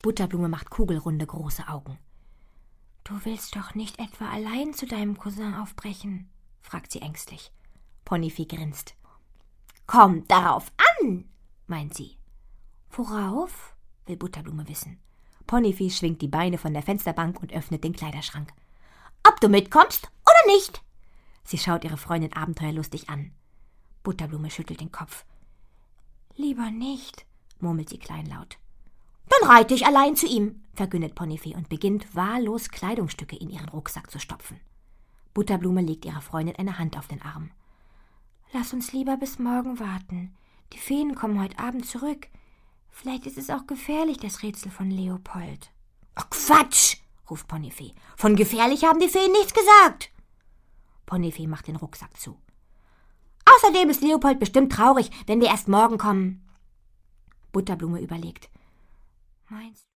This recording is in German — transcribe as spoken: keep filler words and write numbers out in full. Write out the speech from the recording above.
Butterblume macht kugelrunde große Augen. »Du willst doch nicht etwa allein zu deinem Cousin aufbrechen?« fragt sie ängstlich. Ponyvieh grinst. »Kommt darauf an«, meint sie. »Worauf?« will Butterblume wissen. Ponyvieh schwingt die Beine von der Fensterbank und öffnet den Kleiderschrank. »Ob du mitkommst oder nicht?« Sie schaut ihre Freundin abenteuerlustig an. Butterblume schüttelt den Kopf. »Lieber nicht«, murmelt sie kleinlaut. »Dann reite ich allein zu ihm«, verkündet Ponyvieh und beginnt wahllos Kleidungsstücke in ihren Rucksack zu stopfen. Butterblume legt ihrer Freundin eine Hand auf den Arm. »Lass uns lieber bis morgen warten. Die Feen kommen heute Abend zurück. Vielleicht ist es auch gefährlich, das Rätsel von Leopold.« »Ach, Quatsch«, ruft Ponyvieh. »Von gefährlich haben die Feen nichts gesagt.« Ponyvieh macht den Rucksack zu. »Außerdem ist Leopold bestimmt traurig, wenn wir erst morgen kommen.« Butterblume überlegt. »Meinst